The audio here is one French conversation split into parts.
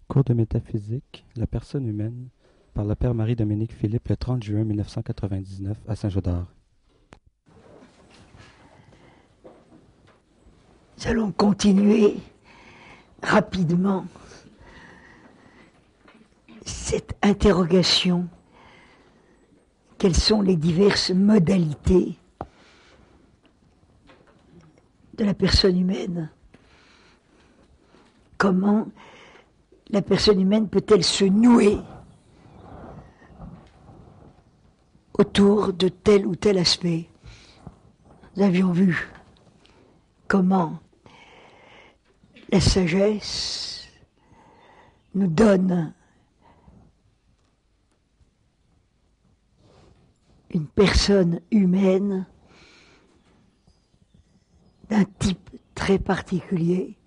Cours de métaphysique, la personne humaine, par le père Marie-Dominique Philippe le 30 juin 1999 à Saint-Gaudard. Nous allons continuer rapidement cette interrogation. Quelles sont les diverses modalités de la personne humaine? Comment la personne humaine peut-elle se nouer autour de tel ou tel aspect? Nous avions vu comment la sagesse nous donne une personne humaine d'un type très particulier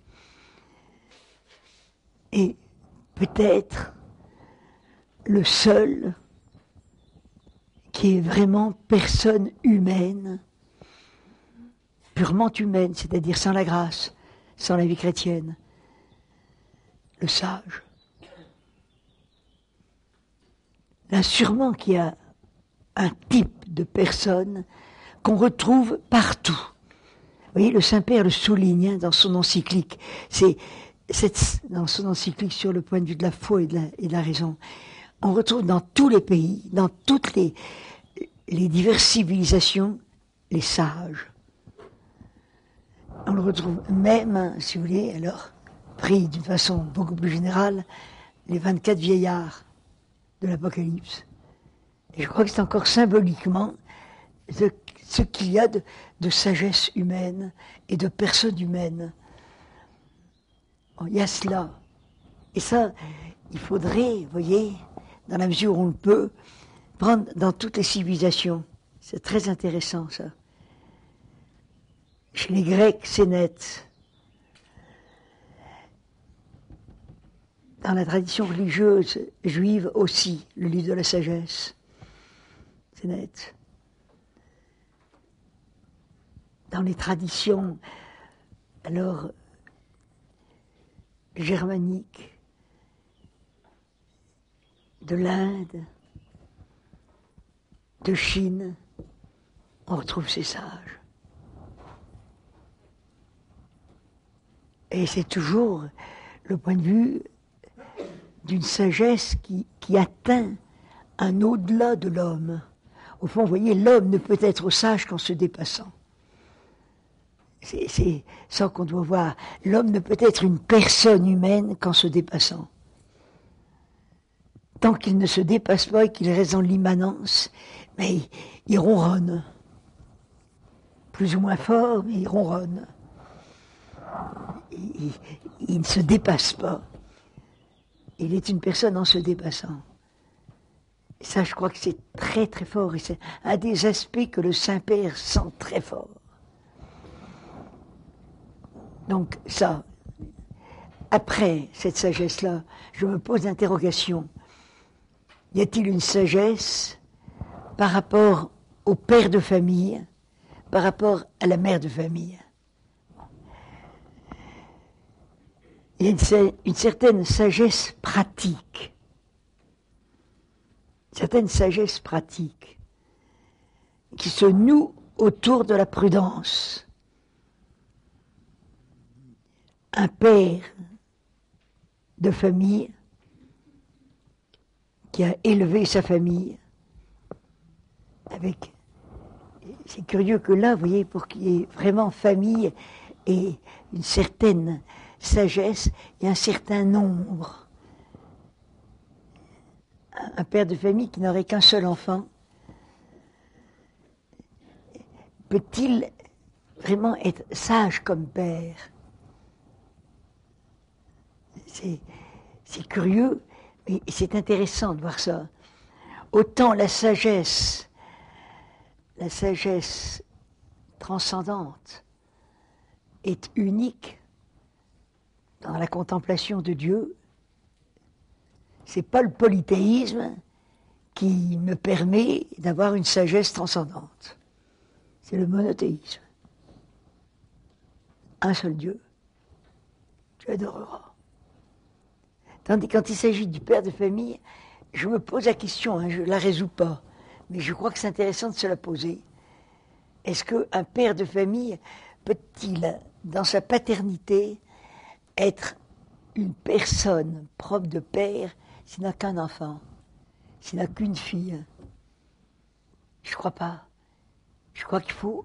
et peut-être le seul qui est vraiment personne humaine, purement humaine, c'est-à-dire sans la grâce, sans la vie chrétienne, le sage. Là, sûrement qu'il y a un type de personne qu'on retrouve partout. Vous voyez, le Saint-Père le souligne dans son encyclique. Dans son encyclique sur le point de vue de la foi et de la raison. On retrouve dans tous les pays, dans toutes les diverses civilisations, les sages. On le retrouve même, si vous voulez, alors, pris d'une façon beaucoup plus générale, les 24 vieillards de l'Apocalypse. Et je crois que c'est encore symboliquement ce qu'il y a de sagesse humaine et de personne humaine. Il y a cela. Et ça, il faudrait, vous voyez, dans la mesure où on le peut, prendre dans toutes les civilisations. C'est très intéressant, ça. Chez les Grecs, c'est net. Dans la tradition religieuse juive aussi, le livre de la sagesse. C'est net. Dans les traditions, alors, germaniques, de l'Inde, de Chine, on retrouve ces sages. Et c'est toujours le point de vue d'une sagesse qui atteint un au-delà de l'homme. Au fond, vous voyez, l'homme ne peut être sage qu'en se dépassant. C'est ça qu'on doit voir. L'homme ne peut être une personne humaine qu'en se dépassant. Tant qu'il ne se dépasse pas et qu'il reste dans l'immanence, mais il ronronne. Plus ou moins fort, mais il ronronne. Il ne se dépasse pas. Il est une personne en se dépassant. Et ça, je crois que c'est très très fort. Et c'est un des aspects que le Saint-Père sent très fort. Donc ça, après cette sagesse-là, je me pose l'interrogation. Y a-t-il une sagesse par rapport au père de famille, par rapport à la mère de famille? Il y a une certaine sagesse pratique. Une certaine sagesse pratique qui se noue autour de la prudence. Un père de famille qui a élevé sa famille avec... C'est curieux que là, vous voyez, pour qu'il y ait vraiment famille et une certaine sagesse, il y a un certain nombre. Un père de famille qui n'aurait qu'un seul enfant, peut-il vraiment être sage comme père? C'est curieux, mais c'est intéressant de voir ça. Autant la sagesse transcendante est unique dans la contemplation de Dieu, c'est pas le polythéisme qui me permet d'avoir une sagesse transcendante. C'est le monothéisme. Un seul Dieu. Tu adoreras. Tandis que quand il s'agit du père de famille, je me pose la question, hein, je ne la résous pas, mais je crois que c'est intéressant de se la poser. Est-ce qu'un père de famille peut-il, dans sa paternité, être une personne propre de père s'il n'a qu'un enfant, s'il n'a qu'une fille? Je ne crois pas. Je crois qu'il faut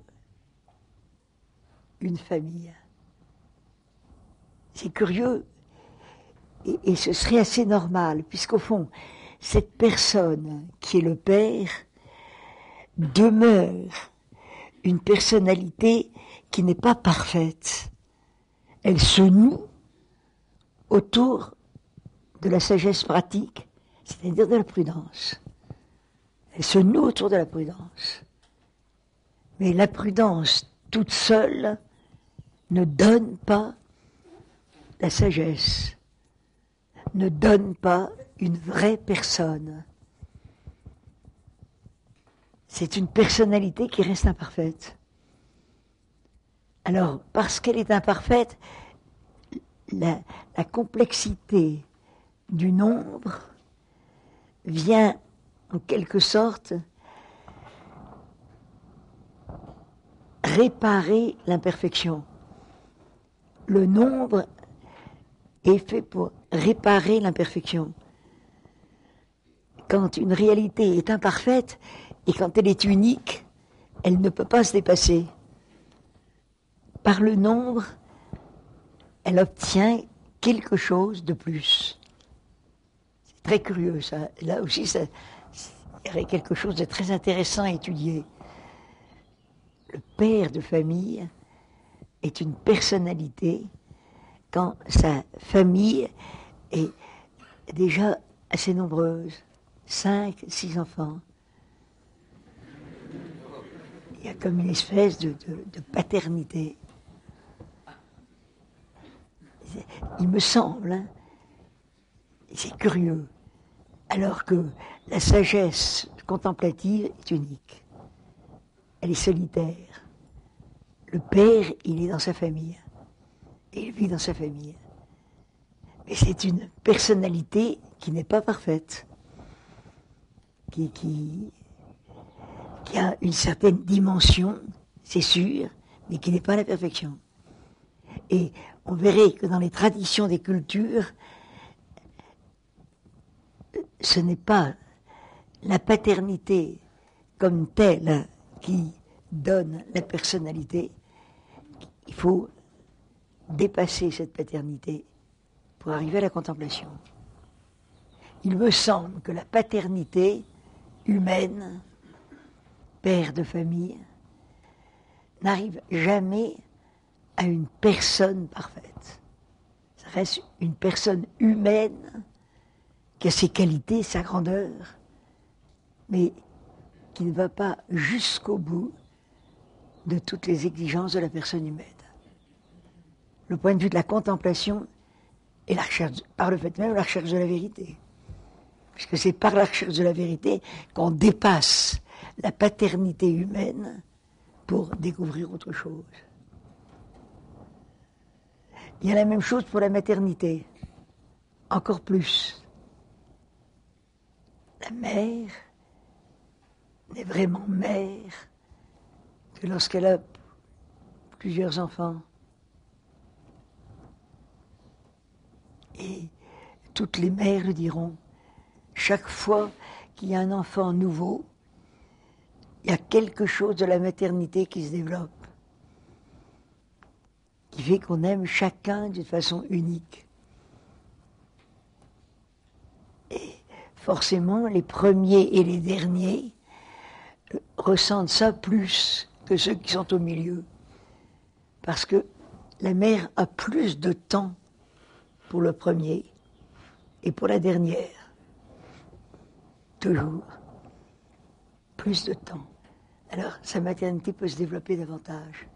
une famille. C'est curieux, et ce serait assez normal, puisqu'au fond, cette personne qui est le père demeure une personnalité qui n'est pas parfaite. Elle se noue autour de la sagesse pratique, c'est-à-dire de la prudence. Elle se noue autour de la prudence. Mais la prudence toute seule ne donne pas la sagesse, ne donne pas une vraie personne. C'est une personnalité qui reste imparfaite. Alors, parce qu'elle est imparfaite, la complexité du nombre vient en quelque sorte réparer l'imperfection. Le nombre est fait pour réparer l'imperfection. Quand une réalité est imparfaite et quand elle est unique, elle ne peut pas se dépasser. Par le nombre, elle obtient quelque chose de plus. C'est très curieux, ça. Là aussi, il y aurait quelque chose de très intéressant à étudier. Le père de famille est une personnalité quand sa famille est déjà assez nombreuse, 5, 6 enfants. Il y a comme une espèce de paternité. Il me semble, hein, c'est curieux, alors que la sagesse contemplative est unique. Elle est solitaire. Le père, il est dans sa famille. Et il vit dans sa famille. Mais c'est une personnalité qui n'est pas parfaite. Qui a une certaine dimension, c'est sûr, mais qui n'est pas la perfection. Et on verrait que dans les traditions des cultures, ce n'est pas la paternité comme telle qui donne la personnalité. Il faut dépasser cette paternité pour arriver à la contemplation. Il me semble que la paternité humaine, père de famille, n'arrive jamais à une personne parfaite. Ça reste une personne humaine qui a ses qualités, sa grandeur, mais qui ne va pas jusqu'au bout de toutes les exigences de la personne humaine. Le point de vue de la contemplation est la recherche, par le fait même, la recherche de la vérité. Puisque c'est par la recherche de la vérité qu'on dépasse la paternité humaine pour découvrir autre chose. Il y a la même chose pour la maternité, encore plus. La mère n'est vraiment mère que lorsqu'elle a plusieurs enfants. Et toutes les mères le diront, chaque fois qu'il y a un enfant nouveau, il y a quelque chose de la maternité qui se développe, qui fait qu'on aime chacun d'une façon unique. Et forcément, les premiers et les derniers ressentent ça plus que ceux qui sont au milieu. Parce que la mère a plus de temps pour le premier et pour la dernière. Toujours. Plus de temps. Alors, sa maternité peut se développer davantage.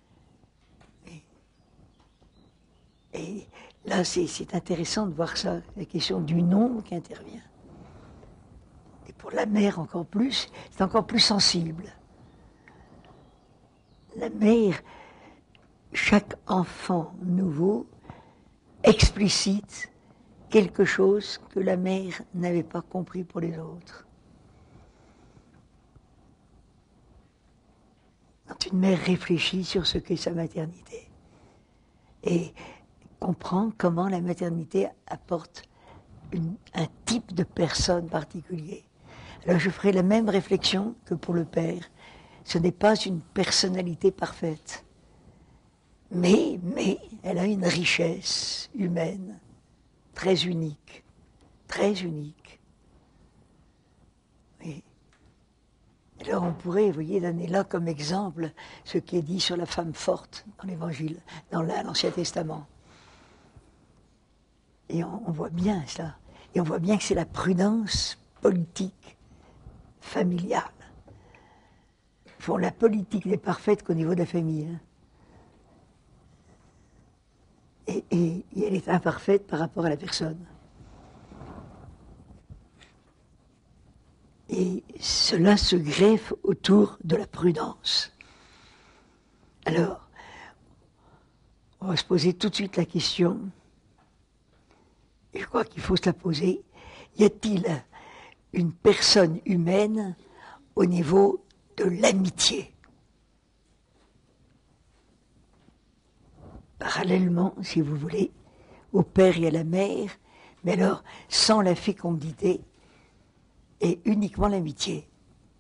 Et là, c'est intéressant de voir ça, la question du nombre qui intervient. Et pour la mère encore plus, c'est encore plus sensible. La mère, chaque enfant nouveau explicite quelque chose que la mère n'avait pas compris pour les autres. Quand une mère réfléchit sur ce qu'est sa maternité et comprend comment la maternité apporte un type de personne particulier. Alors je ferai la même réflexion que pour le père. Ce n'est pas une personnalité parfaite, mais elle a une richesse humaine très unique, très unique. Et alors on pourrait, vous voyez, donner là comme exemple ce qui est dit sur la femme forte dans l'Évangile, dans l'Ancien Testament. Et on voit bien ça. Et on voit bien que c'est la prudence politique, familiale. Bon, la politique n'est parfaite qu'au niveau de la famille. Hein. Et elle est imparfaite par rapport à la personne. Et cela se greffe autour de la prudence. Alors, on va se poser tout de suite la question, et je crois qu'il faut se la poser, y a-t-il une personne humaine au niveau de l'amitié? Parallèlement, si vous voulez, au père et à la mère, mais alors sans la fécondité et uniquement l'amitié.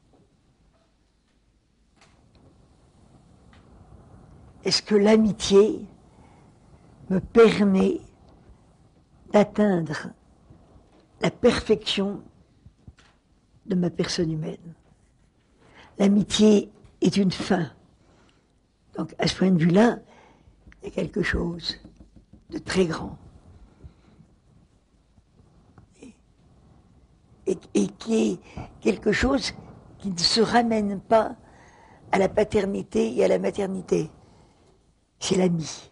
Est-ce que l'amitié me permet d'atteindre la perfection de ma personne humaine? L'amitié est une fin. Donc à ce point de vue-là, il y a quelque chose de très grand. Et qui est quelque chose qui ne se ramène pas à la paternité et à la maternité. C'est l'ami.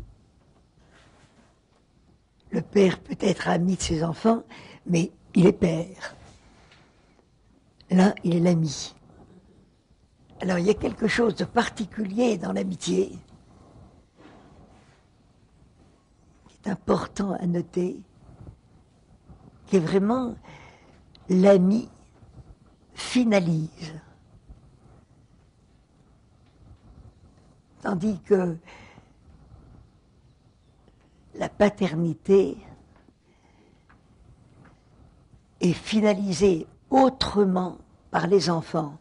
Le père peut être ami de ses enfants, mais il est père. Là, il est l'ami. Alors, il y a quelque chose de particulier dans l'amitié qui est important à noter, qui est vraiment l'ami finalise. Tandis que la paternité est finalisée autrement par les enfants.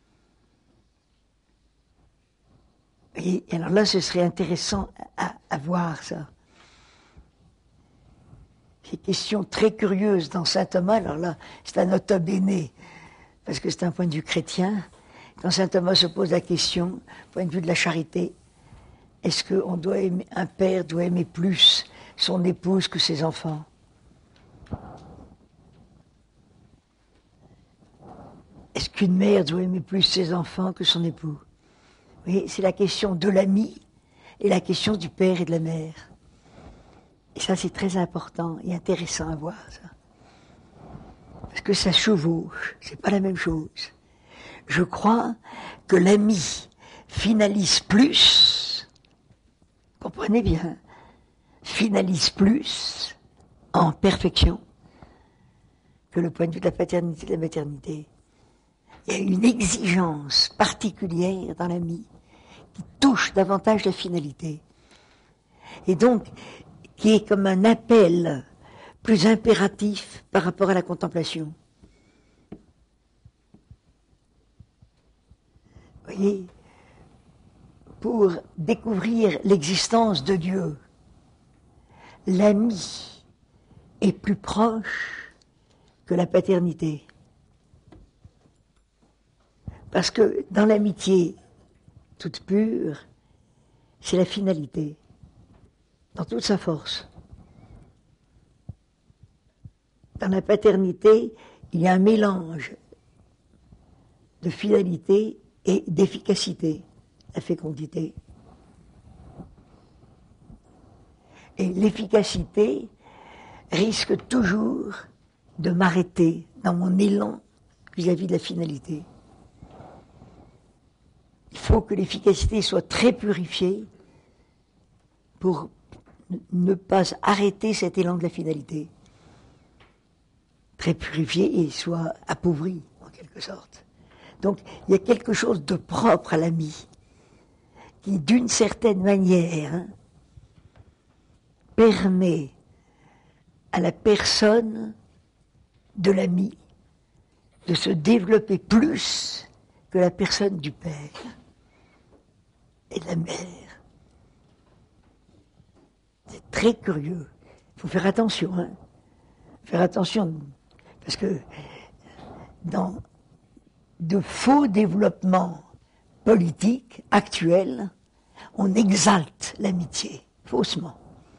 Et alors là, ce serait intéressant à voir ça. C'est une question très curieuse dans saint Thomas. Alors là, c'est un nota bene, parce que c'est un point de vue chrétien. Quand saint Thomas se pose la question, point de vue de la charité, est-ce qu'on doit aimer, un père doit aimer plus son épouse que ses enfants? Est-ce qu'une mère doit aimer plus ses enfants que son époux? Vous voyez, c'est la question de l'ami et la question du père et de la mère. Et ça, c'est très important et intéressant à voir, ça. Parce que ça chevauche, c'est pas la même chose. Je crois que l'ami finalise plus, comprenez bien, finalise plus en perfection que le point de vue de la paternité et de la maternité. Il y a une exigence particulière dans l'ami qui touche davantage la finalité. Et donc, qui est comme un appel plus impératif par rapport à la contemplation. Vous voyez, pour découvrir l'existence de Dieu, l'ami est plus proche que la paternité. Parce que dans l'amitié toute pure, c'est la finalité, dans toute sa force. Dans la paternité, il y a un mélange de finalité et d'efficacité, la fécondité. Et l'efficacité risque toujours de m'arrêter dans mon élan vis-à-vis de la finalité. Il faut que l'efficacité soit très purifiée pour ne pas arrêter cet élan de la finalité. très purifié et soit appauvri, en quelque sorte. Donc, il y a quelque chose de propre à l'ami, qui, d'une certaine manière, permet à la personne de l'ami de se développer plus que la personne du père et de la mère. C'est très curieux. Il faut faire attention, hein. Faire attention, parce que dans de faux développements politiques actuels, on exalte l'amitié, faussement,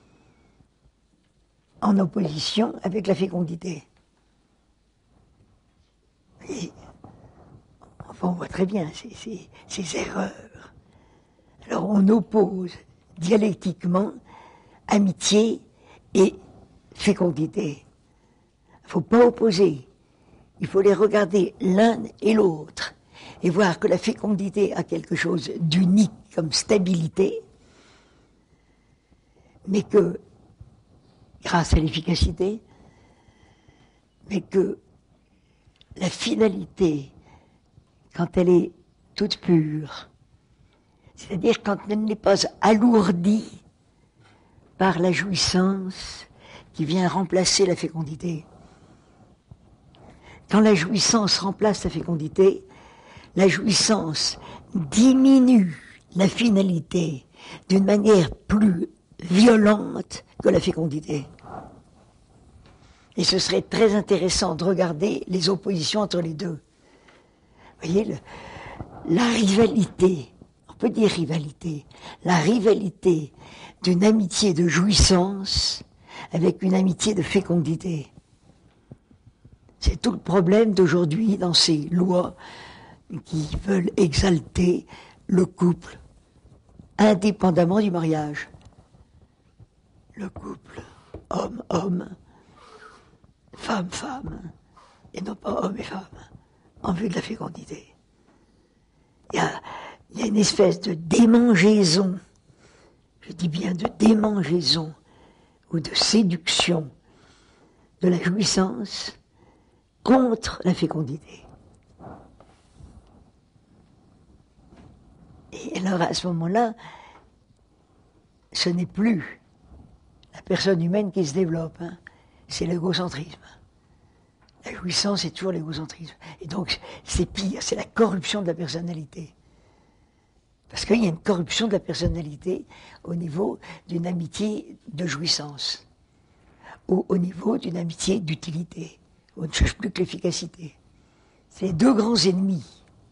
en opposition avec la fécondité. Et, enfin, on voit très bien ces erreurs. Alors on oppose dialectiquement amitié et fécondité. Il ne faut pas opposer. Il faut les regarder l'un et l'autre et voir que la fécondité a quelque chose d'unique comme stabilité, mais que, grâce à l'efficacité, mais que la finalité, quand elle est toute pure, c'est-à-dire quand elle n'est pas alourdie par la jouissance qui vient remplacer la fécondité. Quand la jouissance remplace la fécondité, la jouissance diminue la finalité d'une manière plus violente que la fécondité. Et ce serait très intéressant de regarder les oppositions entre les deux. Vous voyez, la rivalité, on peut dire rivalité, la rivalité d'une amitié de jouissance avec une amitié de fécondité. C'est tout le problème d'aujourd'hui dans ces lois qui veulent exalter le couple indépendamment du mariage. Le couple homme-homme, femme-femme, et non pas homme et femme, en vue de la fécondité. Il y a une espèce de démangeaison, je dis bien de démangeaison, ou de séduction de la jouissance contre la fécondité. Et alors à ce moment-là, ce n'est plus la personne humaine qui se développe, hein, c'est l'égocentrisme. La jouissance est toujours l'égocentrisme. Et donc c'est pire, c'est la corruption de la personnalité. Parce qu'il y a une corruption de la personnalité au niveau d'une amitié de jouissance, ou au niveau d'une amitié d'utilité. On ne cherche plus que l'efficacité. C'est les deux grands ennemis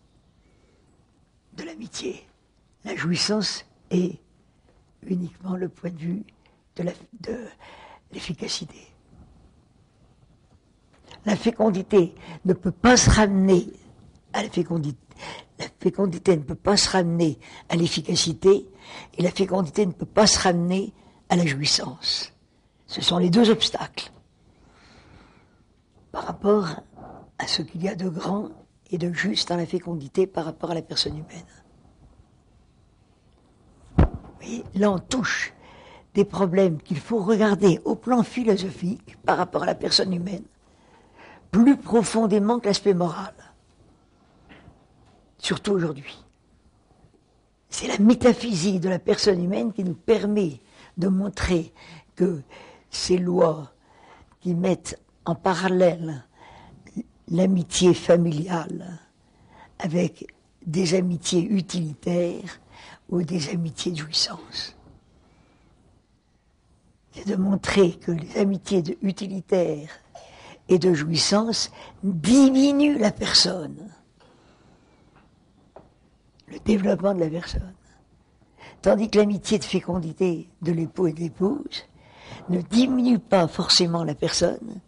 de l'amitié. La jouissance est uniquement le point de vue de l'efficacité. La fécondité ne peut pas se ramener à la fécondité. La fécondité ne peut pas se ramener à l'efficacité et la fécondité ne peut pas se ramener à la jouissance. Ce sont les deux obstacles par rapport à ce qu'il y a de grand et de juste dans la fécondité par rapport à la personne humaine. Et là, on touche des problèmes qu'il faut regarder au plan philosophique par rapport à la personne humaine, plus profondément que l'aspect moral. Surtout aujourd'hui. C'est la métaphysique de la personne humaine qui nous permet de montrer que ces lois qui mettent en parallèle l'amitié familiale avec des amitiés utilitaires ou des amitiés de jouissance. C'est de montrer que les amitiés utilitaires et de jouissance diminuent la personne, le développement de la personne. Tandis que l'amitié de fécondité de l'époux et de l'épouse ne diminue pas forcément la personne,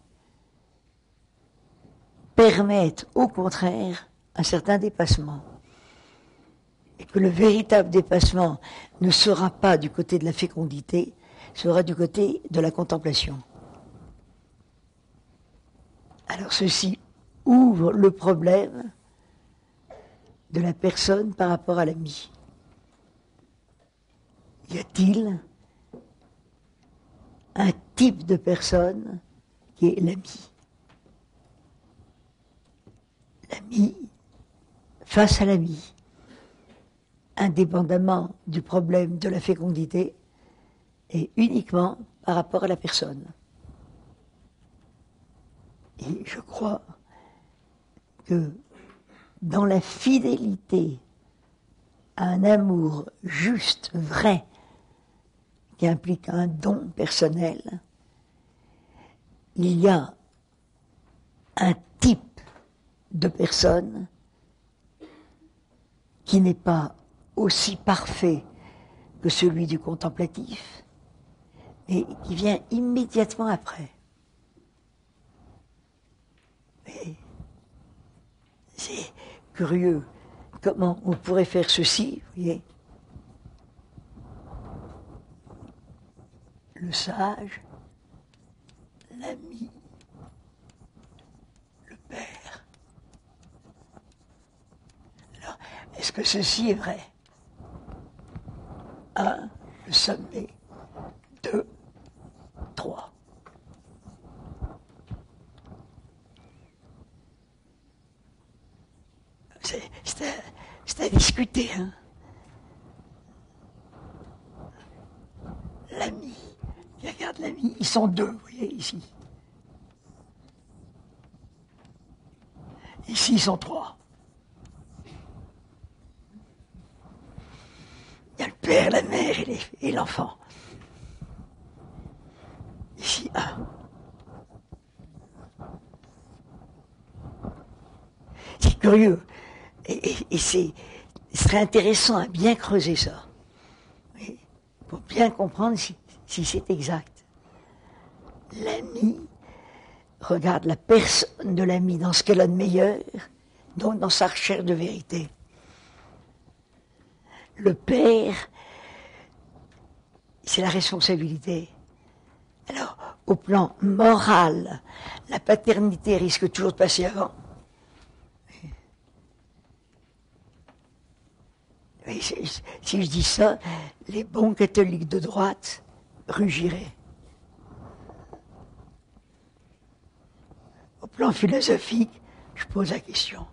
permettent au contraire un certain dépassement. Et que le véritable dépassement ne sera pas du côté de la fécondité, sera du côté de la contemplation. Alors ceci ouvre le problème de la personne par rapport à l'ami. Y a-t-il un type de personne qui est l'ami? l'ami face à l'ami, indépendamment du problème de la fécondité et uniquement par rapport à la personne. Et je crois que dans la fidélité à un amour juste, vrai, qui implique un don personnel, il y a un type de personne qui n'est pas aussi parfait que celui du contemplatif, mais qui vient immédiatement après. Mais c'est curieux comment on pourrait faire ceci, vous voyez. Le sage, l'ami, le père. Alors, est-ce que ceci est vrai? 1, le sommet. 2, 3. C'est à discuter, hein. L'ami. Regarde l'ami, ils sont 2, vous voyez, ici. Ici, ils sont 3. Il y a le père, la mère et l'enfant. Ici, 1. C'est curieux. Et ce serait intéressant à bien creuser ça. Pour bien comprendre si c'est exact. L'ami regarde la personne de l'ami dans ce qu'elle a de meilleur, donc dans sa recherche de vérité. Le père, c'est la responsabilité. Alors, au plan moral, la paternité risque toujours de passer avant. Et si je dis ça, les bons catholiques de droite rugiraient. Au plan philosophique, je pose la question.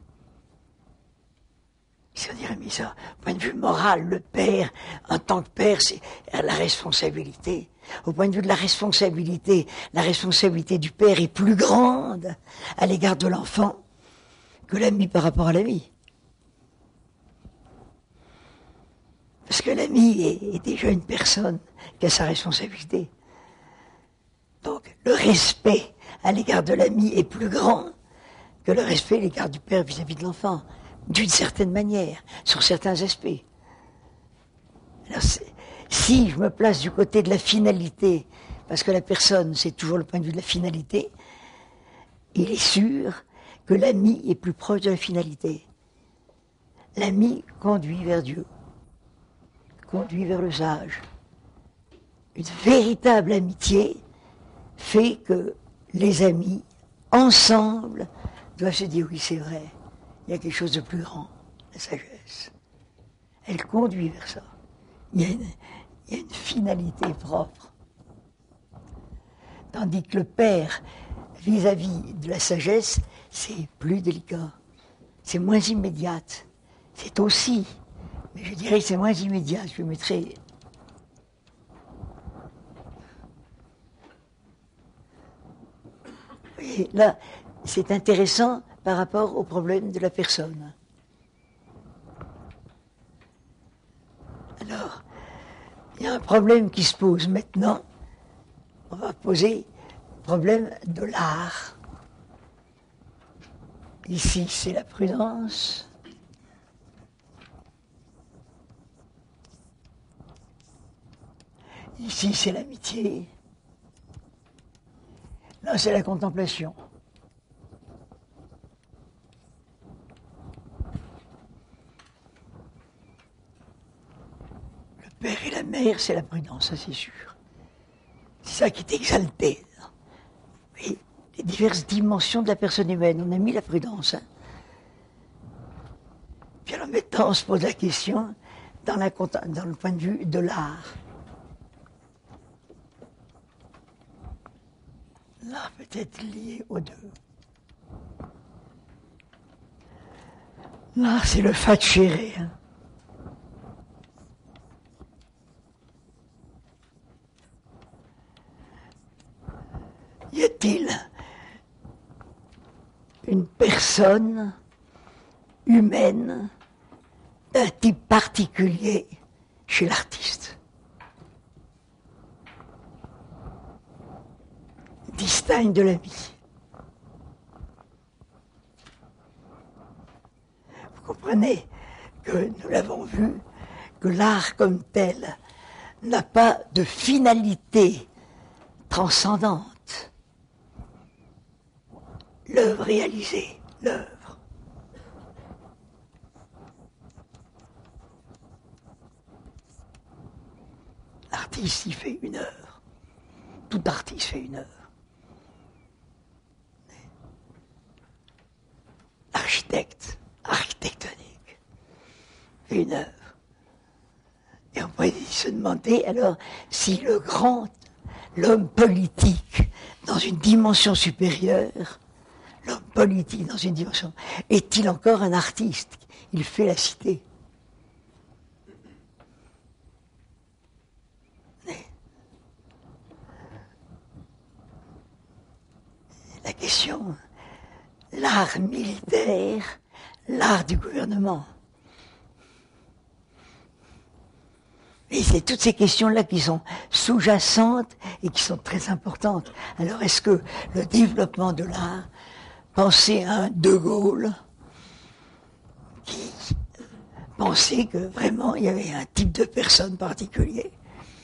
Si on dirait, mais ça, au point de vue moral, le père, en tant que père, c'est la responsabilité. Au point de vue de la responsabilité du père est plus grande à l'égard de l'enfant que l'ami par rapport à l'ami. Parce que l'ami est déjà une personne qui a sa responsabilité. Donc, le respect à l'égard de l'ami est plus grand que le respect à l'égard du père vis-à-vis de l'enfant, d'une certaine manière, sur certains aspects. Alors, si je me place du côté de la finalité, parce que la personne, c'est toujours le point de vue de la finalité, il est sûr que l'ami est plus proche de la finalité. L'ami conduit vers Dieu, conduit vers le sage. Une véritable amitié fait que les amis, ensemble, doivent se dire, oui, c'est vrai, il y a quelque chose de plus grand, la sagesse. Elle conduit vers ça. Il y a une finalité propre. Tandis que le père, vis-à-vis de la sagesse, c'est plus délicat. C'est moins immédiat. C'est aussi, mais je dirais que c'est moins immédiat. Je mettrais... Et là, c'est intéressant par rapport au problème de la personne. Alors, il y a un problème qui se pose maintenant. On va poser le problème de l'art. Ici, c'est la prudence. Ici, c'est l'amitié. Là, c'est la contemplation. Le père et la mère, c'est la prudence, ça c'est sûr. C'est ça qui est exalté. Et les diverses dimensions de la personne humaine, on a mis la prudence. Hein. Puis alors maintenant, on se pose la question dans le point de vue de l'art. L'art peut être lié aux deux. L'art, c'est le facere. Hein. Y a-t-il une personne humaine d'un type particulier chez l'artiste, distinct de la vie? Vous comprenez que nous l'avons vu, que l'art comme tel n'a pas de finalité transcendante. L'œuvre réalisée, l'œuvre. L'artiste, il fait une œuvre. Tout artiste fait une œuvre. L'architecte, architectonique, fait une œuvre. Et on pourrait se demander alors si l'homme politique dans une dimension supérieure, l'homme politique dans une dimension, est-il encore un artiste? Il fait la cité. Mais la question, l'art militaire, l'art du gouvernement. Et c'est toutes ces questions-là qui sont sous-jacentes et qui sont très importantes. Alors est-ce que le développement de l'art, pensez à un De Gaulle qui pensait que vraiment il y avait un type de personne particulier.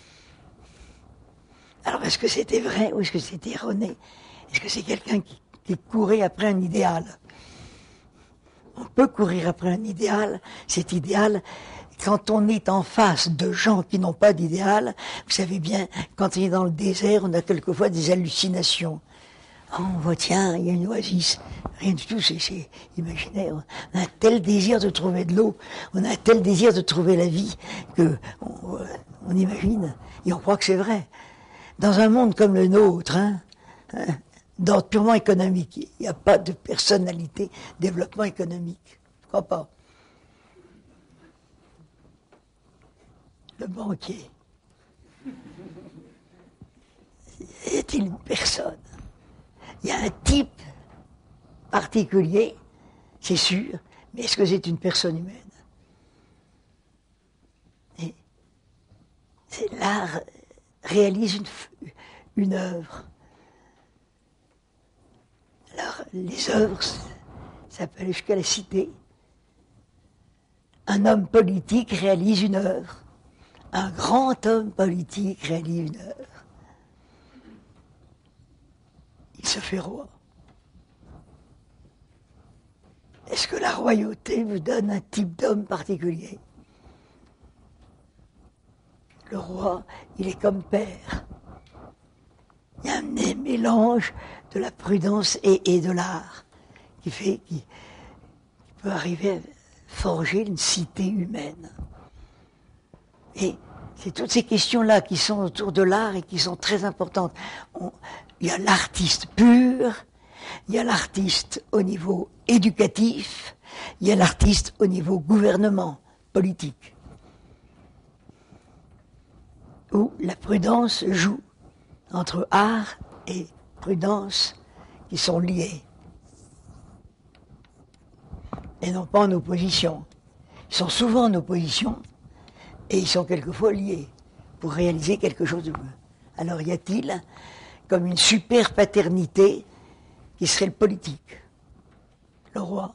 Alors est-ce que c'était vrai ou est-ce que c'était erroné? Est-ce que c'est quelqu'un qui courait après un idéal? On peut courir après un idéal, cet idéal, quand on est en face de gens qui n'ont pas d'idéal, vous savez bien, quand on est dans le désert, on a quelquefois des hallucinations. Oh, on voit, tiens, il y a une oasis. Rien du tout, c'est imaginaire. On a tel désir de trouver de l'eau, on a tel désir de trouver la vie, que on imagine, et on croit que c'est vrai. Dans un monde comme le nôtre, d'ordre purement économique, il n'y a pas de personnalité, développement économique. Je crois pas. Le banquier. Y a-t-il une personne? Il y a un type particulier, c'est sûr, mais est-ce que c'est une personne humaine? Et l'art réalise une œuvre. Alors, les œuvres, ça peut aller jusqu'à la cité. Un homme politique réalise une œuvre. Un grand homme politique réalise une œuvre. Il se fait roi. Est-ce que la royauté vous donne un type d'homme particulier? Le roi, il est comme père. Il y a un mélange de la prudence et de l'art qui peut arriver à forger une cité humaine. Et c'est toutes ces questions-là qui sont autour de l'art et qui sont très importantes. Il y a l'artiste pur, il y a l'artiste au niveau éducatif, il y a l'artiste au niveau gouvernement, politique, où la prudence joue entre art et prudence qui sont liés, et non pas en opposition. Ils sont souvent en opposition, et ils sont quelquefois liés pour réaliser quelque chose de bon. Alors y a-t-il comme une super paternité qui serait le politique, le roi?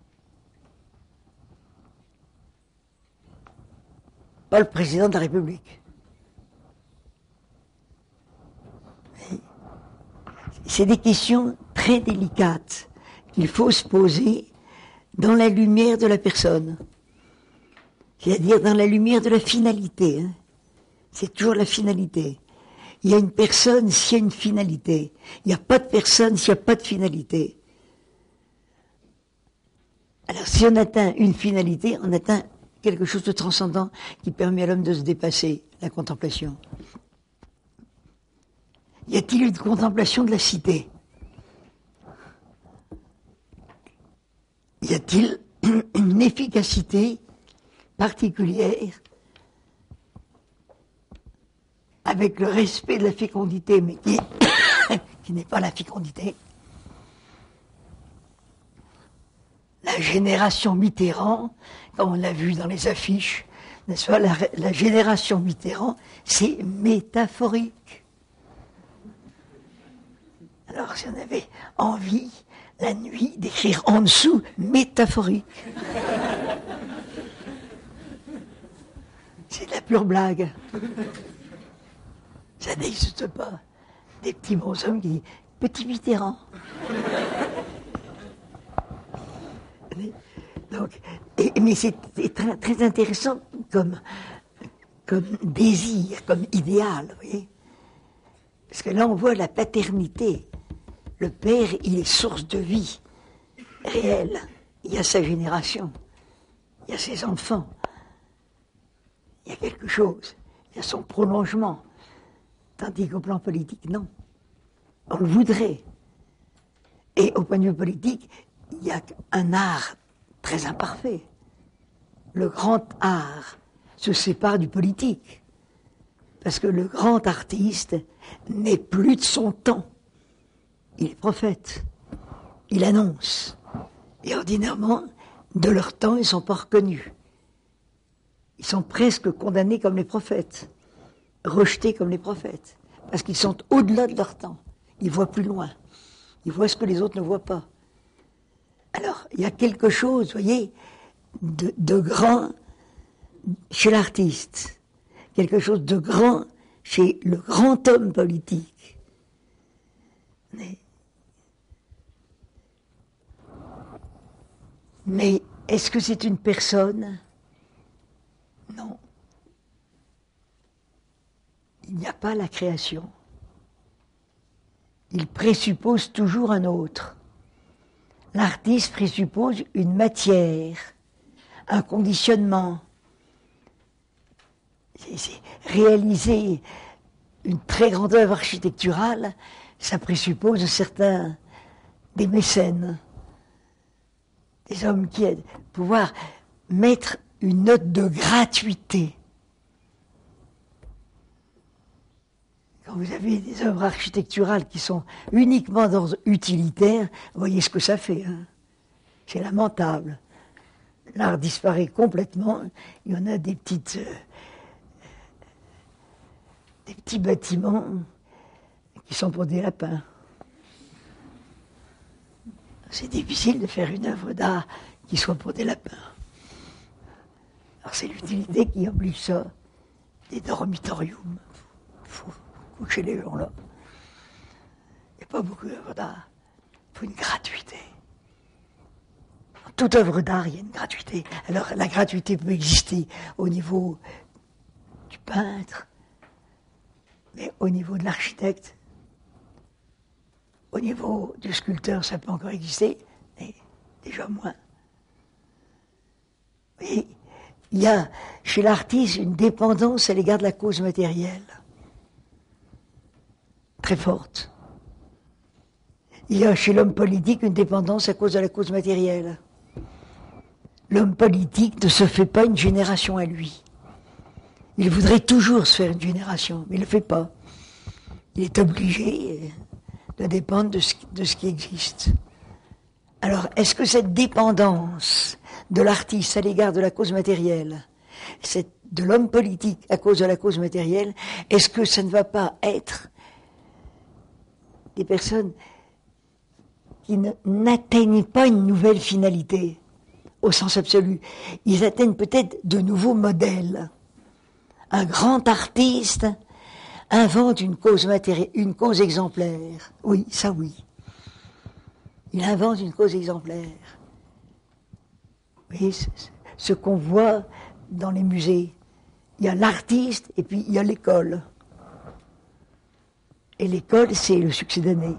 Pas le président de la République. C'est des questions très délicates qu'il faut se poser dans la lumière de la personne. C'est-à-dire dans la lumière de la finalité. C'est toujours la finalité. Il y a une personne s'il y a une finalité. Il n'y a pas de personne s'il n'y a pas de finalité. Alors si on atteint une finalité, on atteint quelque chose de transcendant qui permet à l'homme de se dépasser, la contemplation. Y a-t-il une contemplation de la cité? Y a-t-il une une efficacité particulière avec le respect de la fécondité, mais qui n'est pas la fécondité. La génération Mitterrand, comme on l'a vu dans les affiches, n'est-ce pas, la génération Mitterrand, c'est métaphorique. Alors si on avait envie, la nuit, d'écrire en dessous métaphorique. C'est de la pure blague. Ça n'existe pas. Des petits bonshommes qui disent « Petit Mitterrand ». Donc, mais c'est très, très intéressant comme désir, comme idéal, vous voyez. Parce que là, on voit la paternité. Le père, il est source de vie réelle. Il y a sa génération, il y a ses enfants, il y a quelque chose, il y a son prolongement. Tandis qu'au plan politique, non. On le voudrait. Et au point de vue politique, il y a un art très imparfait. Le grand art se sépare du politique. Parce que le grand artiste n'est plus de son temps. Il est prophète. Il annonce. Et ordinairement, de leur temps, ils ne sont pas reconnus. Ils sont presque condamnés comme les prophètes. Rejetés comme les prophètes. Parce qu'ils sont au-delà de leur temps. Ils voient plus loin. Ils voient ce que les autres ne voient pas. Alors, il y a quelque chose, vous voyez, de grand chez l'artiste, quelque chose de grand chez le grand homme politique. Mais est-ce que c'est une personne? Non. Il n'y a pas la création. Il présuppose toujours un autre. L'artiste présuppose une matière, un conditionnement. Réaliser une très grande œuvre architecturale, ça présuppose des mécènes, des hommes qui aident, pouvoir mettre une note de gratuité. Quand vous avez des œuvres architecturales qui sont uniquement d'ordre utilitaire, vous voyez ce que ça fait. Hein. C'est lamentable. L'art disparaît complètement. Il y en a des petits bâtiments qui sont pour des lapins. C'est difficile de faire une œuvre d'art qui soit pour des lapins. Alors c'est l'utilité qui oblige ça. Des dormitoriums. Faut coucher les gens là. Il n'y a pas beaucoup d'œuvres d'art. Il faut une gratuité. Dans toute œuvre d'art, il y a une gratuité. Alors la gratuité peut exister au niveau du peintre, mais au niveau de l'architecte, au niveau du sculpteur, ça peut encore exister, mais déjà moins. Et il y a chez l'artiste une dépendance à l'égard de la cause matérielle, très forte. Il y a chez l'homme politique une dépendance à cause de la cause matérielle. L'homme politique ne se fait pas une génération à lui. Il voudrait toujours se faire une génération, mais il ne le fait pas. Il est obligé de dépendre de ce qui existe. Alors, est-ce que cette dépendance de l'artiste à l'égard de la cause matérielle, de l'homme politique à cause de la cause matérielle, est-ce que ça ne va pas être des personnes qui n'atteignent pas une nouvelle finalité au sens absolu? Ils atteignent peut-être de nouveaux modèles. Un grand artiste invente une cause exemplaire. Oui, ça oui. Il invente une cause exemplaire. Vous voyez, ce qu'on voit dans les musées. Il y a l'artiste et puis il y a l'école. Et l'école, c'est le succès d'année.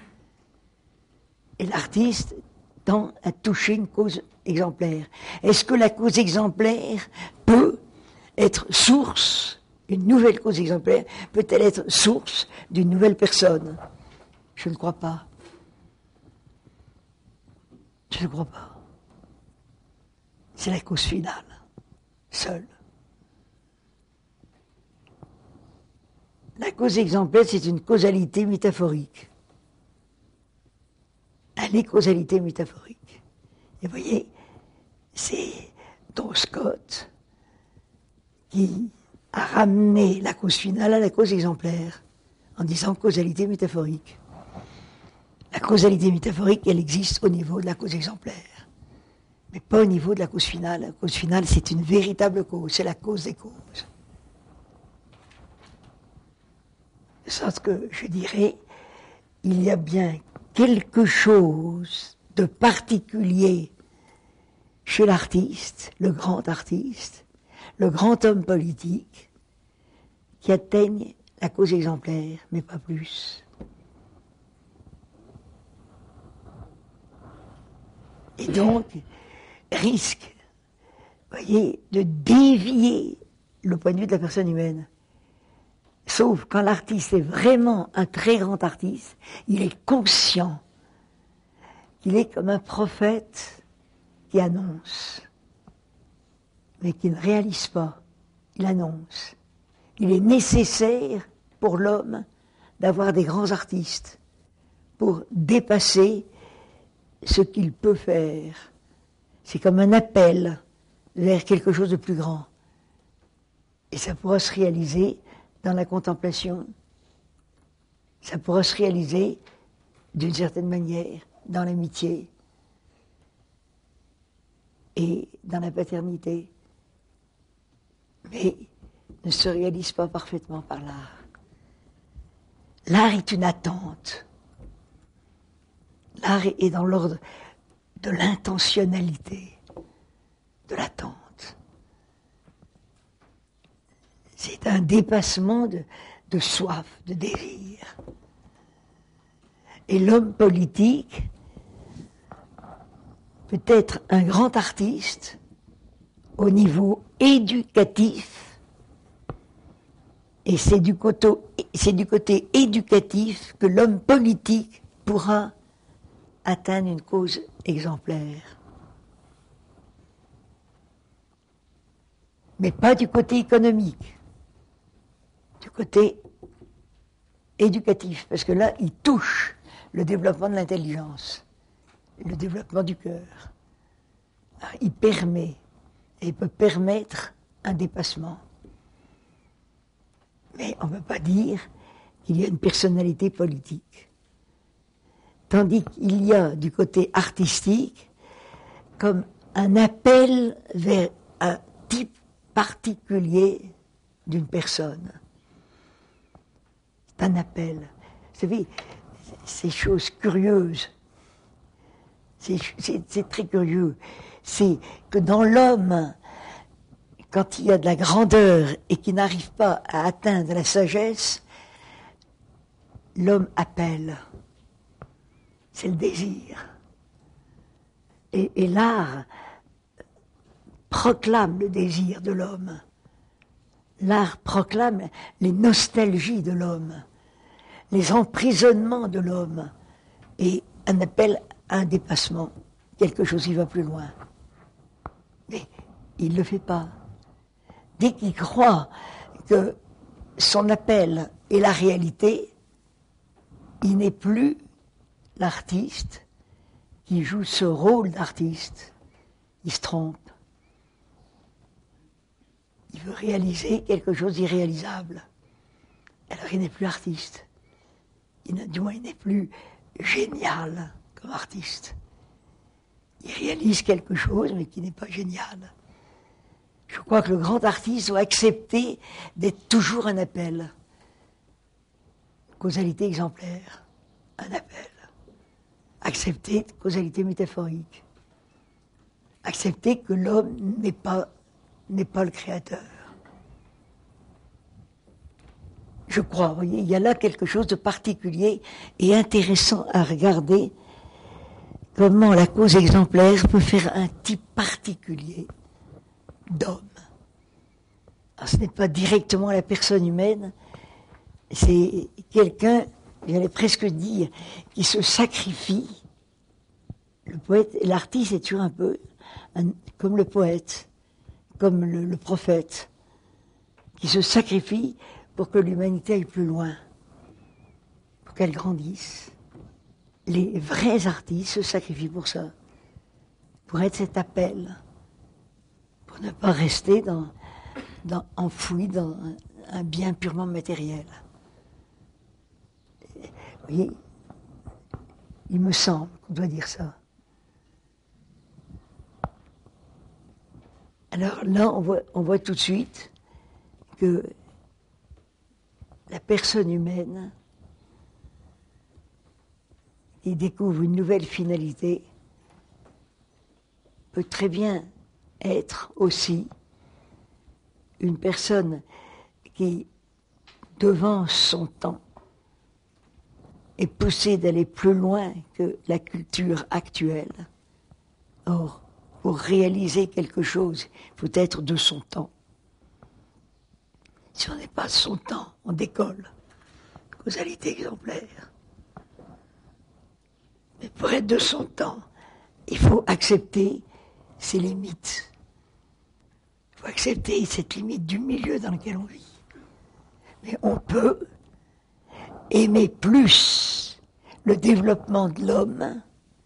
Et l'artiste tend à toucher une cause exemplaire. Est-ce que la cause exemplaire peut être source, une nouvelle cause exemplaire, peut-elle être source d'une nouvelle personne? Je ne crois pas. Je ne crois pas. c'est la cause finale, seule. La cause exemplaire, c'est une causalité métaphorique. Elle est causalité métaphorique. Et vous voyez, c'est Don Scott qui a ramené la cause finale à la cause exemplaire en disant causalité métaphorique. La causalité métaphorique, elle existe au niveau de la cause exemplaire, mais pas au niveau de la cause finale. La cause finale, c'est une véritable cause, c'est la cause des causes. De sorte que je dirais, il y a bien quelque chose de particulier chez l'artiste, le grand artiste, le grand homme politique, qui atteigne la cause exemplaire, mais pas plus. Et donc, risque, voyez, de dévier le point de vue de la personne humaine. Sauf quand l'artiste est vraiment un très grand artiste, il est conscient qu'il est comme un prophète qui annonce, mais qui ne réalise pas. Il annonce. Il est nécessaire pour l'homme d'avoir des grands artistes pour dépasser ce qu'il peut faire. C'est comme un appel vers quelque chose de plus grand. Et ça pourra se réaliser dans la contemplation. Ça pourra se réaliser d'une certaine manière dans l'amitié et dans la paternité. Mais ne se réalise pas parfaitement par l'art. L'art est une attente. L'art est dans l'ordre de l'intentionnalité, de l'attente. C'est un dépassement de soif, de désir. Et l'homme politique peut être un grand artiste au niveau éducatif, et c'est du côté éducatif que l'homme politique pourra atteindre une cause exemplaire. Mais pas du côté économique, du côté éducatif, parce que là, il touche le développement de l'intelligence, le développement du cœur. Alors, il permet, et il peut permettre un dépassement. Mais on ne peut pas dire qu'il y a une personnalité politique. Tandis qu'il y a du côté artistique comme un appel vers un type particulier d'une personne. C'est un appel. Vous savez, ces choses curieuses, c'est très curieux, c'est que dans l'homme, quand il y a de la grandeur et qu'il n'arrive pas à atteindre la sagesse, l'homme appelle. C'est le désir. Et l'art proclame le désir de l'homme. L'art proclame les nostalgies de l'homme, les emprisonnements de l'homme, et un appel à un dépassement. Quelque chose qui va plus loin. Mais il ne le fait pas. Dès qu'il croit que son appel est la réalité, il n'est plus l'artiste qui joue ce rôle d'artiste. Il se trompe. Il veut réaliser quelque chose d'irréalisable. Alors il n'est plus artiste. Du moins, il n'est plus génial comme artiste. Il réalise quelque chose, mais qui n'est pas génial. Je crois que le grand artiste doit accepter d'être toujours un appel. Causalité exemplaire, un appel. Accepter causalité métaphorique. Accepter que l'homme n'est pas le créateur. Je crois, vous voyez, il y a là quelque chose de particulier et intéressant à regarder, comment la cause exemplaire peut faire un type particulier d'homme. Alors, ce n'est pas directement la personne humaine, c'est quelqu'un, j'allais presque dire, qui se sacrifie. Le poète, l'artiste est toujours un peu comme le poète, comme le prophète, qui se sacrifie pour que l'humanité aille plus loin, pour qu'elle grandisse. Les vrais artistes se sacrifient pour ça, pour être cet appel, pour ne pas rester enfoui dans un bien purement matériel. Vous voyez, il me semble qu'on doit dire ça. Alors là, on voit tout de suite que la personne humaine qui découvre une nouvelle finalité peut très bien être aussi une personne qui, devant son temps, est poussée d'aller plus loin que la culture actuelle. Or, pour réaliser quelque chose, il faut être de son temps. Si on n'est pas de son temps, on décolle. Causalité exemplaire. Mais pour être de son temps, il faut accepter ses limites. Il faut accepter cette limite du milieu dans lequel on vit. Mais on peut aimer plus le développement de l'homme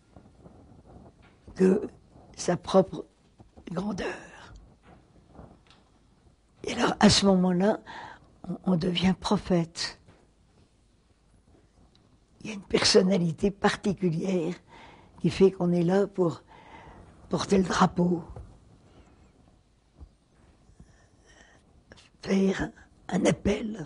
que sa propre grandeur. Et alors, à ce moment-là, on devient prophète. Il y a une personnalité particulière qui fait qu'on est là pour porter le drapeau, faire un appel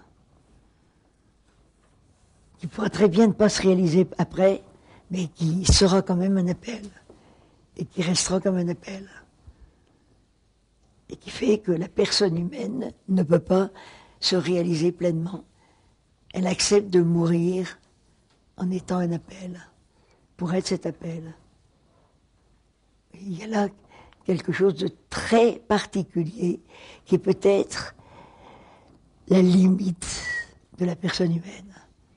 qui pourra très bien ne pas se réaliser après, mais qui sera quand même un appel, et qui restera comme un appel, et qui fait que la personne humaine ne peut pas se réaliser pleinement. Elle accepte de mourir en étant un appel, pour être cet appel. Il y a là quelque chose de très particulier qui est peut-être la limite de la personne humaine.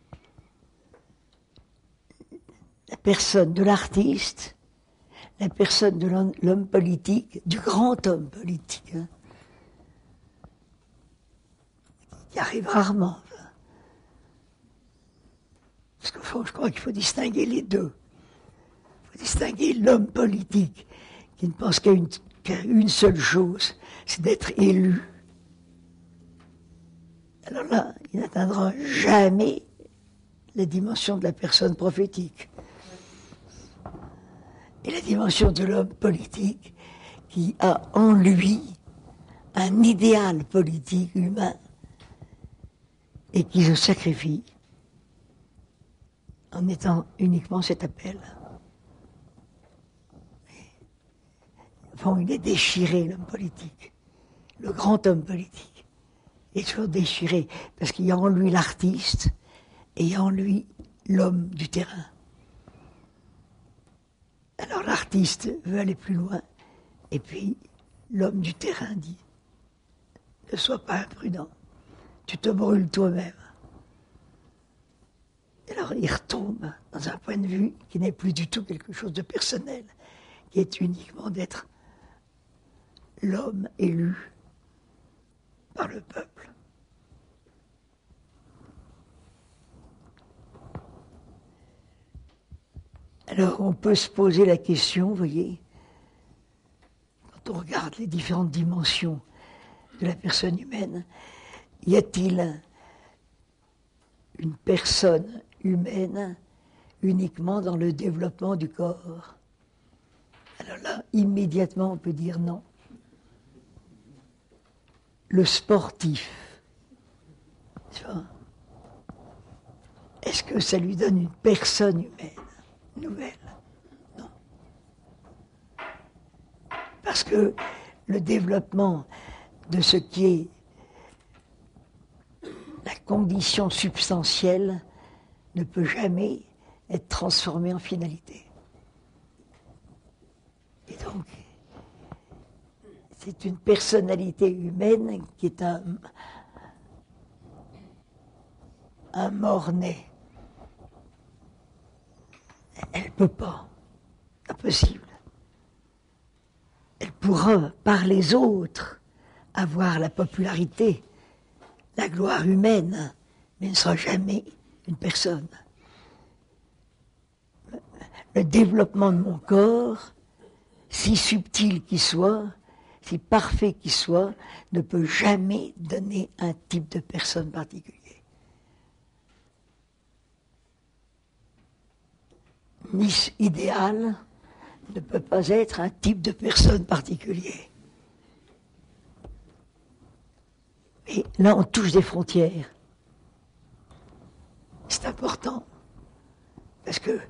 La personne de l'artiste, la personne de l'homme politique, du grand homme politique, hein, qui arrive rarement. Parce que je crois qu'il faut distinguer les deux. Il faut distinguer l'homme politique qui ne pense qu'à une seule chose, c'est d'être élu. Alors là, il n'atteindra jamais la dimension de la personne prophétique. Et la dimension de l'homme politique qui a en lui un idéal politique humain et qui se sacrifie en étant uniquement cet appel. Enfin, il est déchiré, l'homme politique. Le grand homme politique est toujours déchiré parce qu'il y a en lui l'artiste et il y a en lui l'homme du terrain. Alors l'artiste veut aller plus loin et puis l'homme du terrain dit « Ne sois pas imprudent, tu te brûles toi-même ». Alors il retombe dans un point de vue qui n'est plus du tout quelque chose de personnel, qui est uniquement d'être l'homme élu par le peuple. Alors on peut se poser la question, vous voyez, quand on regarde les différentes dimensions de la personne humaine, y a-t-il une personne humaine uniquement dans le développement du corps? Alors là, immédiatement, on peut dire non. Le sportif, tu vois, est-ce que ça lui donne une personne humaine nouvelle? Non. Parce que le développement de ce qui est la condition substantielle ne peut jamais être transformé en finalité. Et donc, c'est une personnalité humaine qui est un mort-né. Elle ne peut pas. Impossible. pourra, par les autres, avoir la popularité, la gloire humaine, mais ne sera jamais une personne. Le développement de mon corps, si subtil qu'il soit, si parfait qu'il soit, ne peut jamais donner un type de personne particulier. Miss idéale ne peut pas être un type de personne particulier. Et là, on touche des frontières. C'est important. Parce que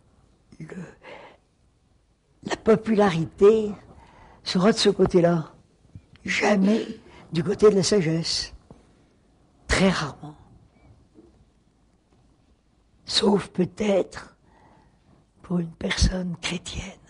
la popularité sera de ce côté-là. Jamais du côté de la sagesse. Très rarement. Sauf peut-être pour une personne chrétienne.